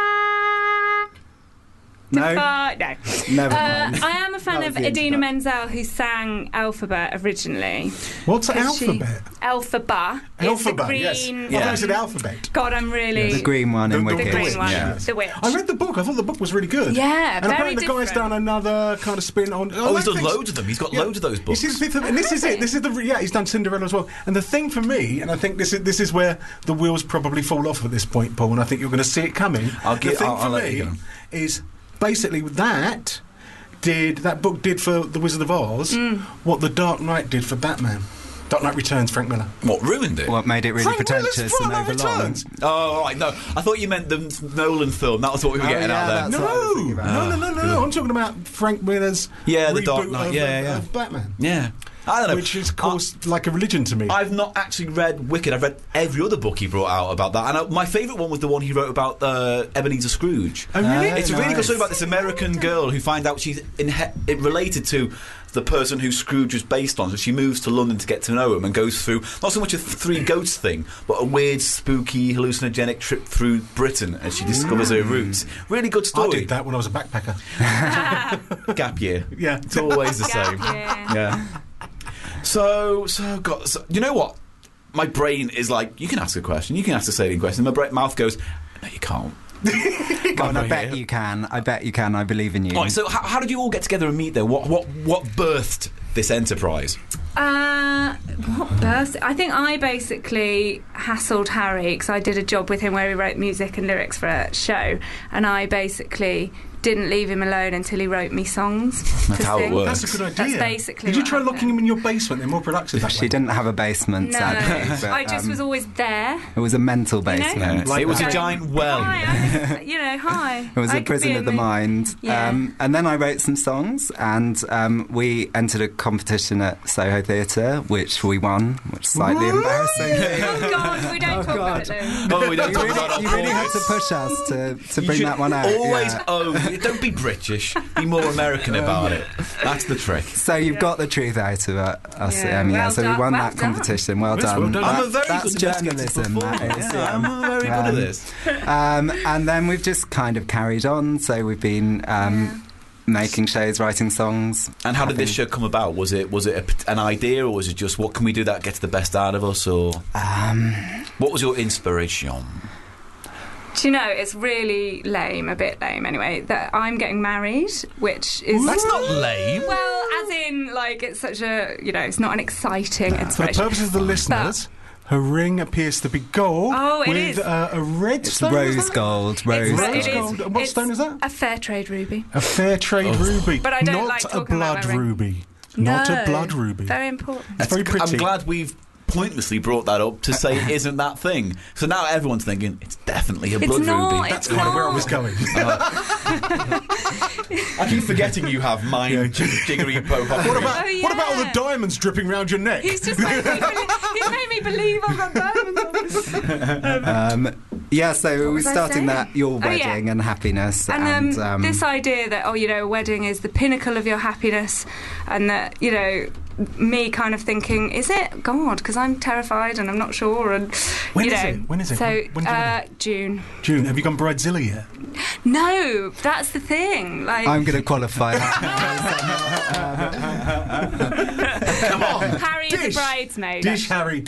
No, No. never mind. I am a fan That of was the Idina intro. Menzel, who sang Alphabet originally. What's the 'Cause she- alphabet? Alphaba. It's the Alphabet, yes. green I Yeah. thought you said alphabet. God, I'm really... The green one in The Wicked. The green one. Yeah. The witch. I read the book. I thought the book was really good. Yeah, and very apparently the guy's different. done another kind of spin on. Oh, he's done loads of them. He's got loads of those You books. see, and this is it. This is he's done Cinderella as well. And the thing for me, and I think this is where the wheels probably fall off at this point, Paul. And I think you're going to see it coming. I'll the thing I'll for let you me go. is basically that book did for The Wizard of Oz what The Dark Knight did for Batman. Dark Knight Returns, Frank Miller. What, ruined it? What made it really Frank pretentious Miller's and Dark Knight overlong? Returns. Oh, right, no. I thought you meant the Nolan film. That was what we were Oh, getting yeah, out there. that's what I was thinking about. No. I'm talking about Frank Miller's Yeah, The reboot Dark Knight. of, Yeah. of Batman. Yeah. I don't know. Which is, of course, like a religion to me. I've not actually read Wicked. I've read every other book he brought out about that. And my favourite one was the one he wrote about Ebenezer Scrooge. Oh, really? It's a really good nice. story about this American girl who finds out she's related to the person who Scrooge was based on. So she moves to London to get to know him and goes through not so much a three ghosts thing, but a weird, spooky, hallucinogenic trip through Britain as she discovers her roots. Really good I story. did that when I was a backpacker. Gap year. Yeah. It's always the Gap same. year. Yeah. So, you know what? My brain is like, you can ask a question, you can ask a salient question. My mouth goes, no, you can't. Go on, I bet you can. I bet you can. I believe in you. All right, so how did you all get together and meet there? What birthed this enterprise? What burst? I think I basically hassled Harry because I did a job with him where he wrote music and lyrics for a show, and I basically didn't leave him alone until he wrote me songs. That's to how it sing. works. That's a good idea. That's basically Did you what try happened. locking him in your basement? They're more productive that She way. didn't have a basement, No, sadly. But, I just was always there. It was a mental know? basement. It was a Going, giant well. Hi, hi. It was I a could prison be of the in mind. Yeah. And then I wrote some songs, and we entered a competition at Soho Theatre, which we won, which is slightly embarrassing. Oh God, we don't talk about it. Oh, we don't talk about our You really had to politics. push us to You bring should that one out. Always yeah. don't be British. Be more American about it. That's the trick. So you've got the truth out of us, Yeah, well so we done, won well that done. competition. Well Yes, done. well done. I'm a very That's good investigative journalism. That performer. is, Yeah, I'm very good at this. And then we've just kind of carried on. So we've been making shows, writing songs. And how did this show come about? Was it an idea, or was it just what can we do that gets the best out of us? Or what was your inspiration? Do you know, it's really lame, a bit lame anyway, that I'm getting married, which is... That's not lame. Well, as in, like, it's such a, it's not an exciting For the inspiration. purposes of the listeners, Her ring appears to be gold. Oh, it with is. A red It's stone. rose is that? gold. Rose It's- gold. it is. gold. And what It's stone is that? A fair trade ruby. A fair trade ruby. But I don't not like a talking about blood my ring. ruby. Not a No. blood ruby. Very important. It's very pretty. I'm glad we've pointlessly brought that up to say it isn't that thing. So now everyone's thinking it's definitely a It's blood not, ruby. it's That's kind of where I not. was going. I keep forgetting you have mine jiggery boho. What about Oh, what about all the yeah. diamonds dripping round your neck? He's just made me believe I've got diamonds on. Yeah, so we're was I starting saying? that your Oh, yeah. wedding and happiness, And and this idea that, a wedding is the pinnacle of your happiness, and that, me kind of thinking, is it? God, because I'm terrified and I'm not sure. And When is it? When is it? So, When's your wedding? June. June, have you gone bridezilla yet? No, that's the thing. Like, I'm going to qualify that. Come on, Harry is a Dish. bridesmaid. Dish Harry.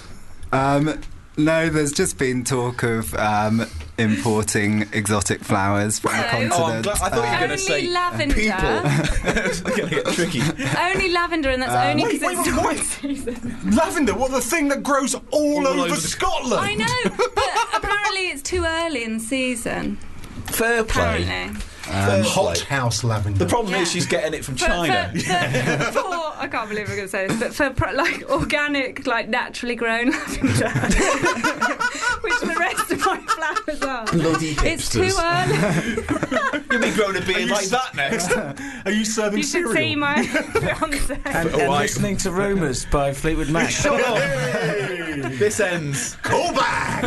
No, there's just been talk of importing exotic flowers from the No. continent. Oh, I'm glad, I thought you were going to Only say lavender. people. It's going to get tricky. Only lavender, and that's only because wait, it's wait, not wait. season. Lavender, what, the thing that grows all over Scotland? I know, but apparently it's too early in the season. Fair play. Apparently. Fair Hot play. house lavender. The problem Yeah. is she's getting it from For- China. for I can't believe I'm going to say this, but for organic, naturally grown lavender, which the rest of my flowers are. Bloody It's too hipsters. early. You'll be growing a beard like that next. Are you serving You should cereal? see my fiance. And Right. listening to Rumours by Fleetwood Mac. Shut up. This ends. Call back!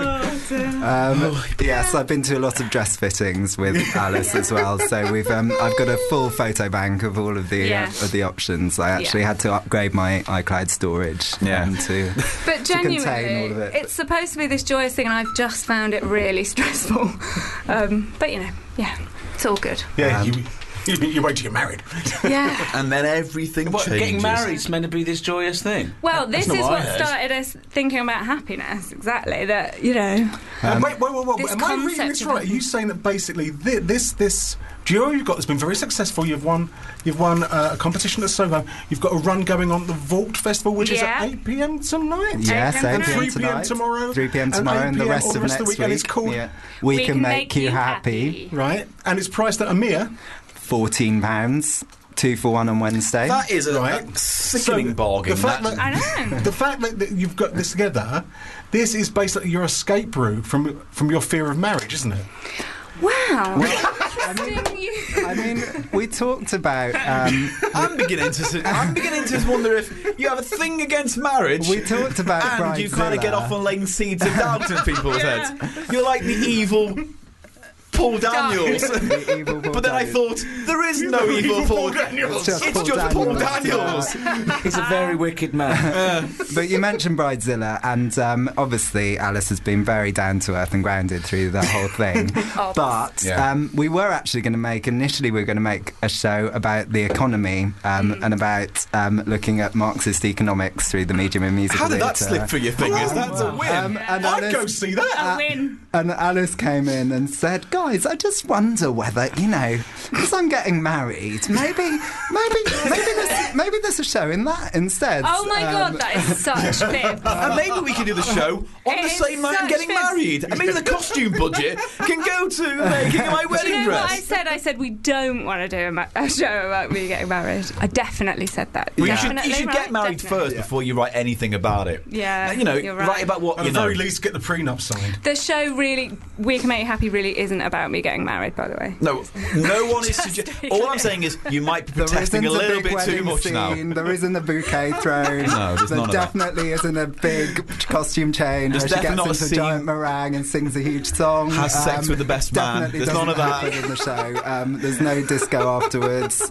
Yes, I've been to a lot of dress fittings with Alice as well. So we've I've got a full photo bank of all of the options. I actually had to upgrade my iCloud storage to But contain all genuinely, of it. it's supposed to be this joyous thing, and I've just found it really stressful. But it's all good. Yeah, you wait till you're married. Yeah. And then everything What, changes. getting married's meant to be this joyous thing? Well, this That's is not what I heard. started us thinking about happiness. Exactly. That wait. This Am I reading concept this of right? Are you saying that basically this duo you've got has been very successful? You've won a competition at Soho. You've got a run going on at the Vault Festival, which is at 8 p.m. tonight. Yes, 8 8 p.m. p.m. 3 p.m. tonight, tomorrow, 3 p.m. and tomorrow, 8 and the p.m. rest all of the rest next of the week. week, and it's called We Can Make You Happy. Right, and it's priced at a mere £14, 2 for 1 on Wednesday. That is a Right. sickening So, bargain. the fact that- that- I know. The fact that you've got this together, this is basically your escape route from your fear of marriage, isn't it? Wow. Interesting. I mean, we talked about. I'm beginning to wonder if you have a thing against marriage. We talked about and you kind of Bridezilla. get off on laying seeds of doubt in people's heads. You're like the evil Paul Daniels. The evil Paul But then I Daniels. thought there is no evil Paul Daniels. It's It's just just Paul Paul Daniels. Daniels. He's a very wicked man. But you mentioned Bridezilla, and obviously Alice has been very down to earth and grounded through the whole thing. But we were actually going to make a show about the economy and about looking at Marxist economics through the medium of music How did that theatre. slip through your fingers? That's a win. And I'd go see that. A win. And Alice came in and said, "Guys, I just wonder whether, because I'm getting married, maybe there's a show in that instead." Oh my God, that is such fib. And maybe we can do the show on the It's same night I'm such getting fibs. married. And maybe the costume budget can go to making my Do wedding you know what I dress. said? I said we don't want to do a show about me getting married. I definitely said that. Well, Definitely, you should right? get married Definitely. first before you write anything about it. Yeah, you're right. write about what At you the know. very least, get the prenup signed. The show really, We Can Make You Happy, really isn't about me getting married, by the way. No one is. Just to be All clear. I'm saying is you might be There protesting a isn't little big bit too wedding much now. scene, there isn't a bouquet thrown. No, there's there none of that. definitely isn't a big costume change There's where she definitely not a gets into a scene- giant meringue and sings a huge song. Has sex with the best man. Definitely There's none of doesn't that. happen in the show. There's no disco afterwards.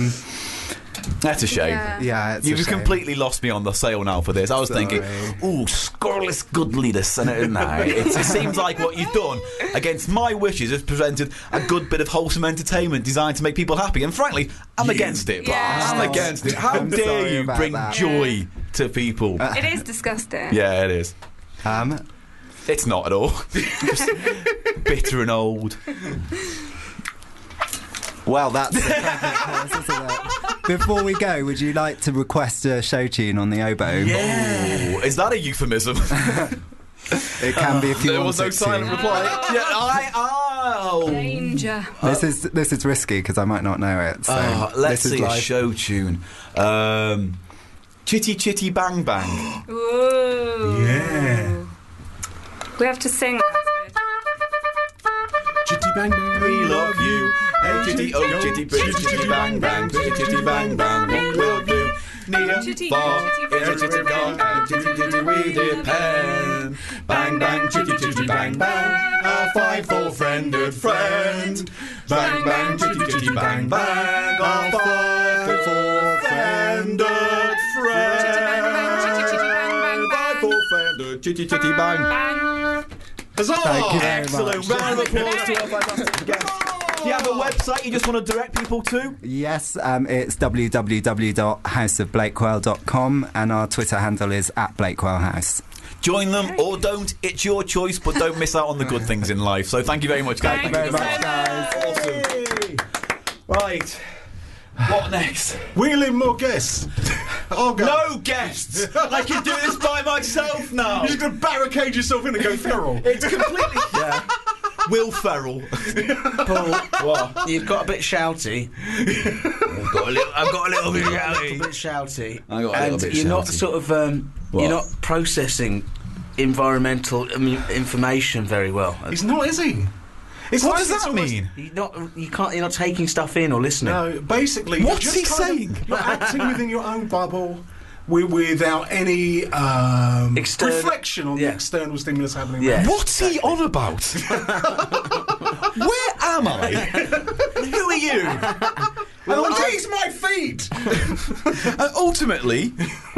That's a shame. Yeah, it's a You've shame. completely lost me on the sale now for this. I was thinking, ooh, scoreless goodliness, and it seems like what you've done against my wishes has presented a good bit of wholesome entertainment designed to make people happy. And frankly, I'm against it. Yeah. I'm against it. How I'm dare sorry you about bring that. joy to people? It is disgusting. Yeah, it is. It's not at all. Just bitter and old. Well, that's a perfect pause, isn't it? Before we go, would you like to request a show tune on the oboe? Yeah. Is that a euphemism? It can be if you there want was no it silent to. reply. Danger. This is risky because I might not know it. So let's this is see a live. show tune. Chitty Chitty Bang Bang. Ooh. Yeah. We have to sing that. Chitty bang bang, We love you. Hey chitty, oh chitty, pretty chitty bang bang, pretty chitty bang bang. What we'll do? Near, Chitty, far, chitty, in a chitty gone, and chitty chitty we depend. Bang bang, chitty chitty bang bang, our 5-4-friended friend. Bang bang, chitty chitty bang bang, our 5-4-friended friend. 5-4-friended chitty chitty bang. Huzzah! Thank you very Excellent. much. Round of applause to our fantastic guests. Do you have a website you just want to direct people to? Yes, it's www.houseofblakewell.com and our Twitter handle is @BlakewellHouse. Join them or don't. It's your choice, but don't miss out on the good things in life. So thank you very much, guys. Thank Very you much, so guys. Awesome. Right. What next? Wheel in more guests. I'll go. No guests! I can do this by myself now! You're just going to barricade yourself in and go feral. It's completely... Yeah. Will Ferrell. Paul, What? you've got a bit shouty. I've got a little bit A bit shouty. I got a little and bit you're not shouty. sort of What? you're not processing environmental information very well. He's not, is he? It's What like does it's that almost- mean? You're not taking stuff in or listening. No, basically, What's you're he just kind of- saying? You're acting within your own bubble without any reflection on the external stimulus happening. Yeah. around. What's he on about? Where am I? Who are you? Well, he's my feet. And ultimately,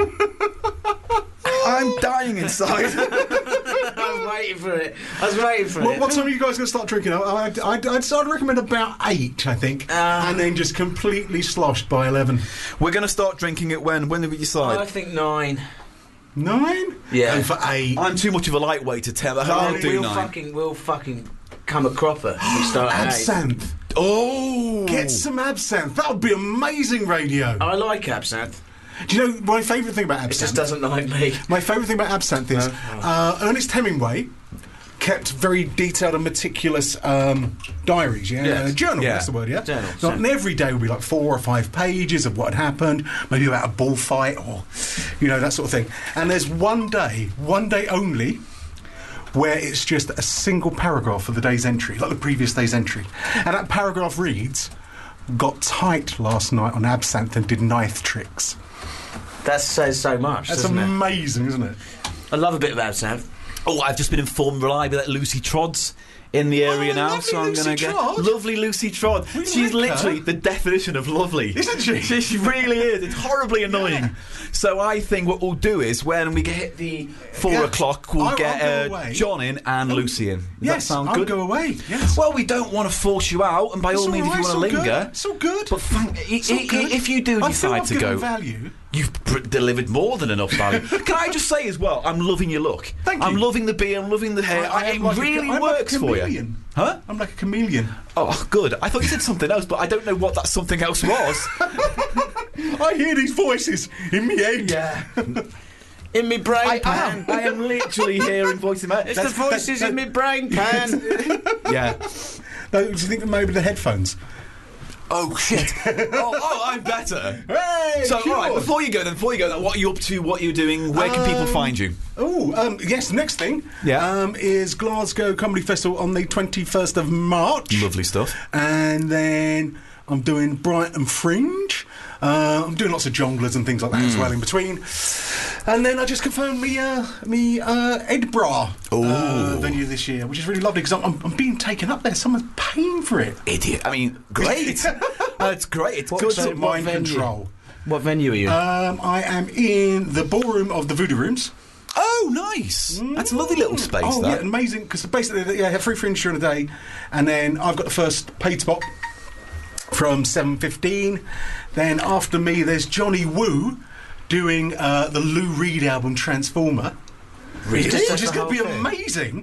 I'm dying inside. I was waiting for it. What time are you guys going to start drinking? I'd recommend about 8, I think, and then just completely sloshed by 11. We're going to start drinking it when? When did we decide? I think 9. 9? Yeah. And for 8. I'm too much of a lightweight to tell. I can't do 9. We'll fucking come a cropper if we start at 8. Absinthe. Oh! Get some absinthe. That would be amazing radio. I like absinthe. Do you know my favourite thing about It absinthe? just doesn't like me. My favourite thing about absinthe is Ernest Hemingway kept very detailed and meticulous diaries, Yes. journal, Yeah. that's the word, yeah? Journal, Like, and every day would be like 4 or 5 pages of what had happened, maybe about a bullfight or, that sort of thing. And there's one day only, where it's just a single paragraph of the day's entry, like the previous day's entry. And that paragraph reads, "Got tight last night on absinthe and did knife tricks." That says so much, That's doesn't it? amazing, isn't it? I love a bit of absinthe. Oh, I've just been informed reliably that Lucy Trodd's in the area now, lovely so I'm Lucy going to get Trodd. lovely Lucy Trodd. We She's like her. literally the definition of lovely, Isn't she? She really is. It's horribly annoying. So I think what we'll do is when we hit the 4 o'clock, we'll I'll get go away. John in and Lucy in. Does Yes, that sound I'll good? go away. Yes. Well, we don't want to force you out, and by It's all means, all if you right, want to it's all linger, good. It's all good. But It's all good. if you do I feel decide I've to given go, value. you've delivered more than enough value. Can I just say as well, I'm loving your look. Thank you. I'm loving the beard, I'm loving the hair. I it am like really I'm works like a for you. chameleon. Huh? I'm like a chameleon. Oh, good. I thought you said something else, but I don't know what that something else was. I hear these voices in my head. Yeah. In my brain I pan. am literally hearing voices in my head. It's the voices in my brain pan. Yeah. No, do you think that maybe the headphones? Oh, shit. oh, I'm better. Hey, So, cure. all right, before you go then, what are you up to, what are you doing, where can people find you? Yes, next thing Yeah. is Glasgow Comedy Festival on the 21st of March. Lovely stuff. And then I'm doing Brighton Fringe. I'm doing lots of jonglers and things like that as well in between. And then I just confirmed me Edinburgh venue this year, which is really lovely because I'm being taken up there. Someone's paying for it. Idiot. I mean, great. It's great. It's good. Sort of mind control. What venue are you? I am in the ballroom of the Voodoo Rooms. Oh, nice. That's a lovely little space, Oh, that. yeah, amazing. Because basically, I have free fringe during the day, and then I've got the first paid spot from 7:15. Then after me, there's Johnny Woo doing the Lou Reed album Transformer. Really? Which is going to be amazing.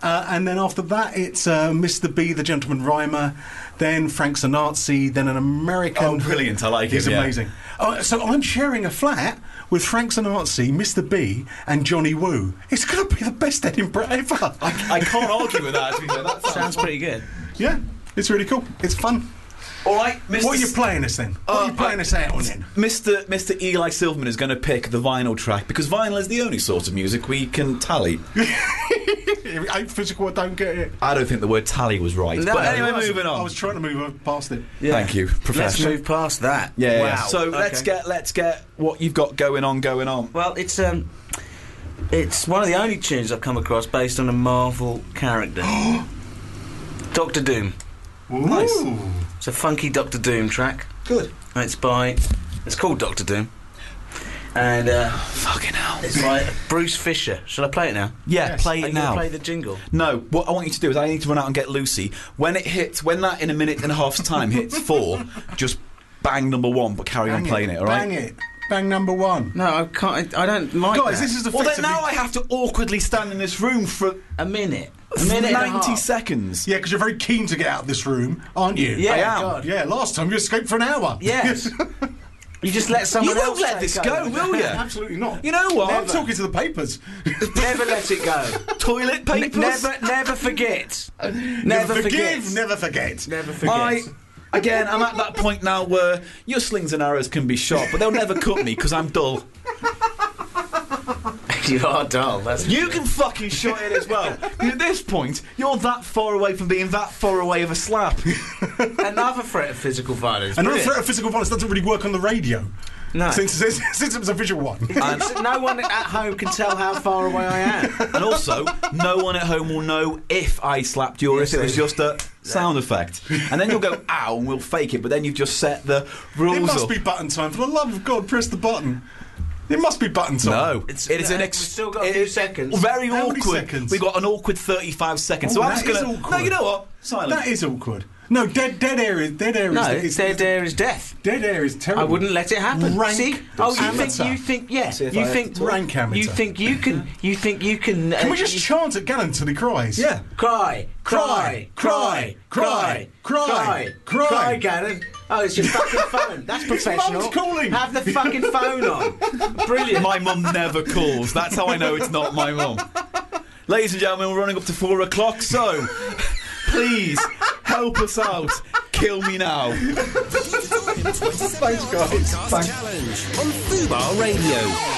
And then after that, it's Mr. B, the Gentleman Rhymer, then Frank Sinatra, then an American... Oh, brilliant, I like it. He's amazing. So I'm sharing a flat with Frank Sinatra, Mr. B, and Johnny Woo. It's going to be the best Edinburgh ever. I can't argue with that, to be fair. That Sounds pretty good. Yeah, it's really cool. It's fun. All right, Mr. What are you playing us then? What are you playing us out on then? Mr. Eli Silverman is going to pick the vinyl track because vinyl is the only sort of music we can tally. It ain't physical, I don't get it. I don't think the word tally was right. No, but it anyway, wasn't. moving on. I was trying to move past it. Yeah. Thank you, Let's Professor. move past that. Yeah. Wow. Yeah. So let's get what you've got going on. Well, it's one of the only tunes I've come across based on a Marvel character. Doctor Doom. Nice. It's a funky Doctor Doom track. Good. It's called Doctor Doom. And Fucking hell. it's by Bruce Fisher. Shall I play it now? Yeah, Yes. play Are it you gonna now. play the jingle? No, what I want you to do is I need to run out and get Lucy. When that in a minute and a half's time hits 4, just bang number 1, but carry on playing it, all right? Bang it. Bang number 1. No, I can't. I don't like Guys, that. this is Well, then effectively... now I have to awkwardly stand in this room for a minute. A minute and a 90 half. seconds. Yeah, because you're very keen to get out of this room, aren't you? Yeah, I am. God. Yeah, last time you escaped for an hour. Yes. You just let someone You else won't let take this over. go, will you? Absolutely not. You know what? I'm talking to the papers. Never let it go. Toilet papers? Never forget. Never forgive, forget. never forget. Never forget. Again, I'm at that point now where your slings and arrows can be shot, but they'll never cut me because I'm dull. You are dull. That's You can fucking shot it as well. At this point, you're that far away from being that far away of a slap. another threat of physical violence. Another Brilliant. threat of physical violence doesn't really work on the radio. No. Since it was a visual one. No one at home can tell how far away I am. And also, no one at home will know if I slapped you or if it was just a sound effect. And then you'll go, ow, and we'll fake it, but then you've just set the rules It must up. be button time. For the love of God, press the button. It must be button time. No, It's- it is an we've still got a few seconds. Very How many awkward. seconds? We've got an awkward 35 seconds. Oh, so I'm that just going is to. awkward. No, you know what? Silent. That is awkward. No, dead air is No, is dead air is death. Dead air is terrible. I wouldn't let it happen. Rank See? Oh, amateur. you think, yeah. See if You I think, have to talk. Rank amateur. you think you can. Can we just chant at Gannon till he cries? Yeah. Cry, Cry, cry, cry, cry, cry. Gannon. Oh, it's your fucking phone. That's professional. mum's calling. Have the fucking phone on. Brilliant. My mum never calls. That's how I know it's not my mum. Ladies and gentlemen, we're running up to 4 o'clock, so please help us out. Kill me now. Thanks, guys. Challenge on Fubar Radio.